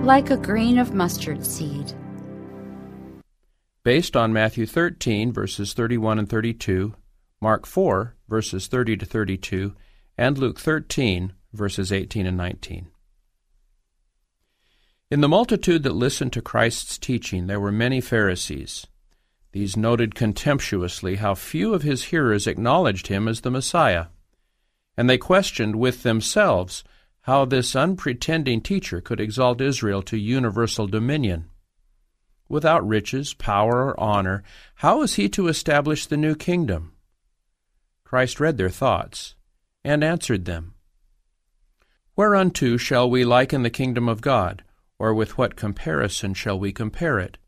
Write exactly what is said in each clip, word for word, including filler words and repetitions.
like a grain of mustard seed. Based on Matthew thirteen, verses thirty-one and thirty-two, Mark four, verses thirty to thirty-two, and Luke thirteen, verses eighteen and nineteen. In the multitude that listened to Christ's teaching there were many Pharisees. These noted contemptuously how few of his hearers acknowledged him as the Messiah, and they questioned with themselves how this unpretending teacher could exalt Israel to universal dominion. Without riches, power, or honor, how is he to establish the new kingdom? Christ read their thoughts and answered them. Whereunto shall we liken the kingdom of God, or with what comparison shall we compare it?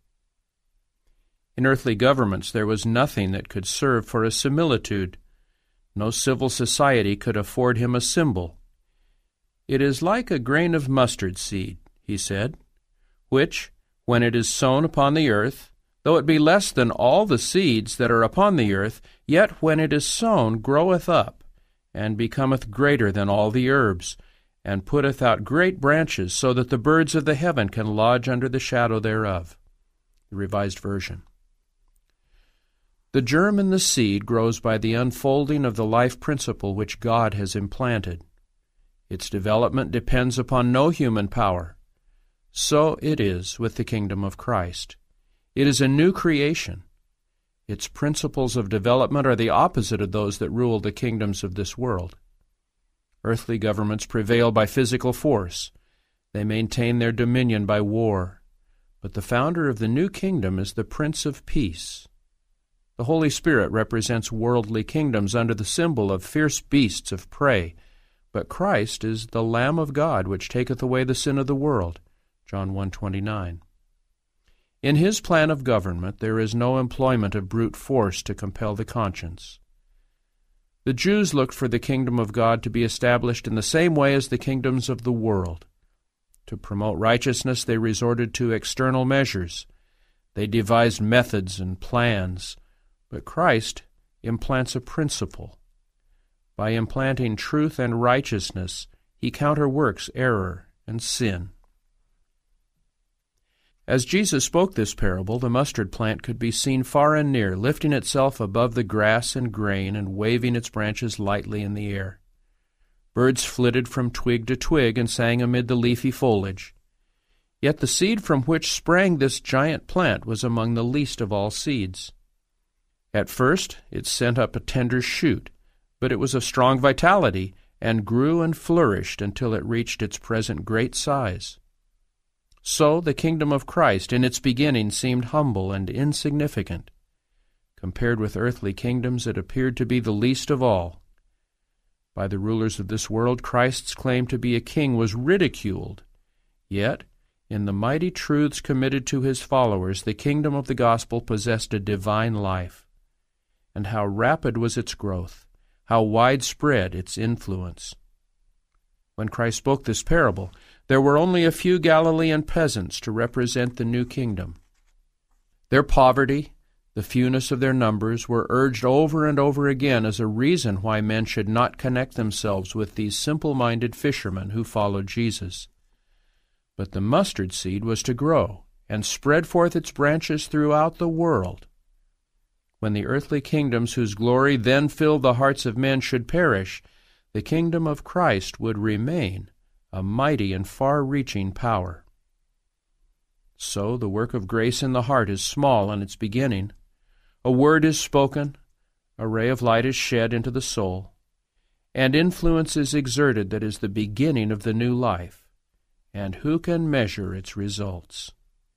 In earthly governments there was nothing that could serve for a similitude. No civil society could afford him a symbol. It is like a grain of mustard seed, he said, which, when it is sown upon the earth, though it be less than all the seeds that are upon the earth, yet when it is sown groweth up, and becometh greater than all the herbs, and putteth out great branches, so that the birds of the heaven can lodge under the shadow thereof. The Revised Version. The germ in the seed grows by the unfolding of the life principle which God has implanted. Its development depends upon no human power. So it is with the kingdom of Christ. It is a new creation. Its principles of development are the opposite of those that rule the kingdoms of this world. Earthly governments prevail by physical force. They maintain their dominion by war. But the founder of the new kingdom is the Prince of Peace. The Holy Spirit represents worldly kingdoms under the symbol of fierce beasts of prey, but Christ is the Lamb of God which taketh away the sin of the world. John one twenty-nine. In his plan of government there is no employment of brute force to compel the conscience. The Jews looked for the kingdom of God to be established in the same way as the kingdoms of the world. To promote righteousness they resorted to external measures. They devised methods and plans, but Christ implants a principle. By implanting truth and righteousness, he counterworks error and sin. As Jesus spoke this parable, the mustard plant could be seen far and near, lifting itself above the grass and grain and waving its branches lightly in the air. Birds flitted from twig to twig and sang amid the leafy foliage. Yet the seed from which sprang this giant plant was among the least of all seeds. At first it sent up a tender shoot, but it was of strong vitality and grew and flourished until it reached its present great size. So the kingdom of Christ in its beginning seemed humble and insignificant. Compared with earthly kingdoms, it appeared to be the least of all. By the rulers of this world, Christ's claim to be a king was ridiculed. Yet, in the mighty truths committed to his followers, the kingdom of the gospel possessed a divine life. And how rapid was its growth, how widespread its influence. When Christ spoke this parable, there were only a few Galilean peasants to represent the new kingdom. Their poverty, the fewness of their numbers, were urged over and over again as a reason why men should not connect themselves with these simple-minded fishermen who followed Jesus. But the mustard seed was to grow and spread forth its branches throughout the world. When the earthly kingdoms whose glory then filled the hearts of men should perish, the kingdom of Christ would remain a mighty and far-reaching power. So the work of grace in the heart is small in its beginning. A word is spoken, a ray of light is shed into the soul, and influence is exerted that is the beginning of the new life. And who can measure its results?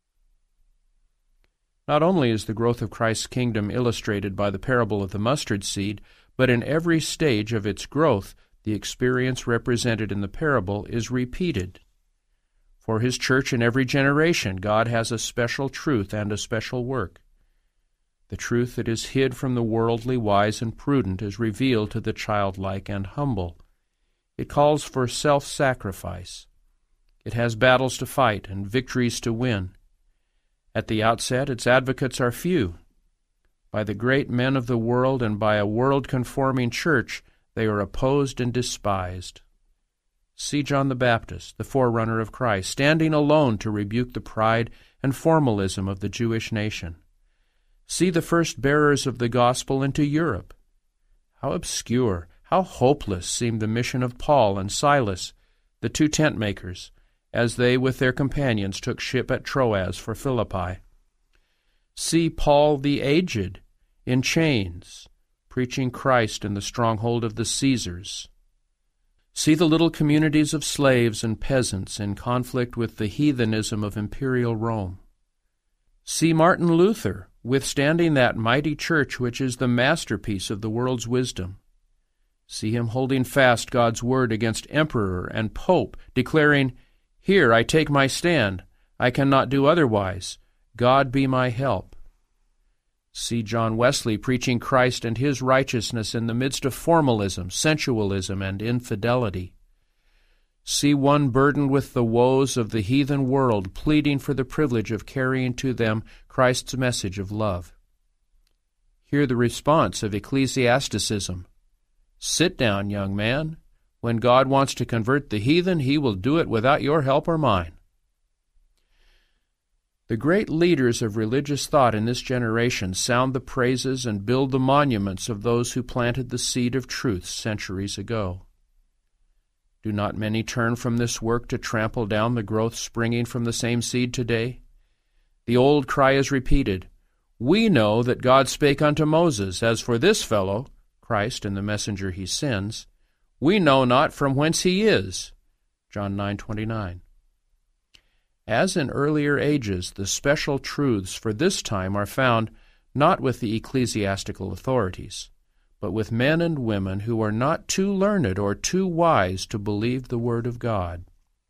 Not only is the growth of Christ's kingdom illustrated by the parable of the mustard seed, but in every stage of its growth, the experience represented in the parable is repeated. For his church in every generation, God has a special truth and a special work. The truth that is hid from the worldly wise and prudent is revealed to the childlike and humble. It calls for self-sacrifice. It has battles to fight and victories to win. At the outset, its advocates are few. By the great men of the world and by a world-conforming church, they are opposed and despised. See John the Baptist, the forerunner of Christ, standing alone to rebuke the pride and formalism of the Jewish nation. See the first bearers of the gospel into Europe. How obscure, how hopeless seemed the mission of Paul and Silas, the two tent makers, as they with their companions took ship at Troas for Philippi. See Paul the aged, in chains, preaching Christ in the stronghold of the Caesars. See the little communities of slaves and peasants in conflict with the heathenism of imperial Rome. See Martin Luther withstanding that mighty church which is the masterpiece of the world's wisdom. See him holding fast God's word against emperor and pope, declaring, "Here I take my stand. I cannot do otherwise. God be my help." See John Wesley preaching Christ and his righteousness in the midst of formalism, sensualism, and infidelity. See one burdened with the woes of the heathen world, pleading for the privilege of carrying to them Christ's message of love. Hear the response of ecclesiasticism. "Sit down, young man. When God wants to convert the heathen, he will do it without your help or mine." The great leaders of religious thought in this generation sound the praises and build the monuments of those who planted the seed of truth centuries ago. Do not many turn from this work to trample down the growth springing from the same seed today? The old cry is repeated, "We know that God spake unto Moses. As for this fellow," Christ and the messenger he sends, "we know not from whence he is." John nine twenty-nine. As in earlier ages, the special truths for this time are found not with the ecclesiastical authorities, but with men and women who are not too learned or too wise to believe the word of God.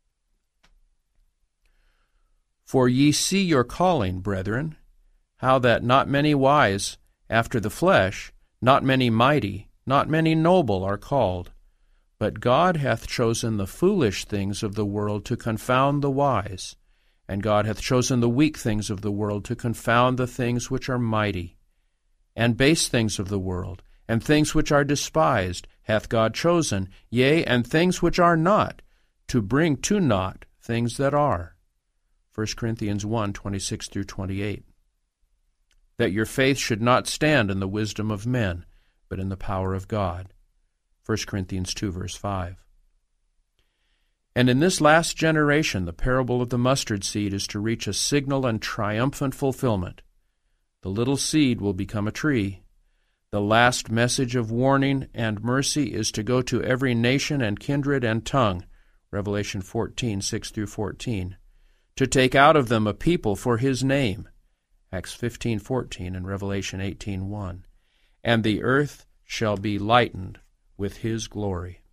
"For ye see your calling, brethren, how that not many wise after the flesh, not many mighty, not many noble are called. But God hath chosen the foolish things of the world to confound the wise, and God hath chosen the weak things of the world to confound the things which are mighty. And base things of the world, and things which are despised, hath God chosen, yea, and things which are not, to bring to naught things that are." First Corinthians one twenty-six through twenty-eight. "That your faith should not stand in the wisdom of men, but in the power of God." First Corinthians two verse five. And in this last generation, the parable of the mustard seed is to reach a signal and triumphant fulfillment. The little seed will become a tree. The last message of warning and mercy is to go to every nation and kindred and tongue, Revelation fourteen six through fourteen, to take out of them a people for his name, Acts fifteen fourteen and Revelation eighteen one, and the earth shall be lightened with his glory.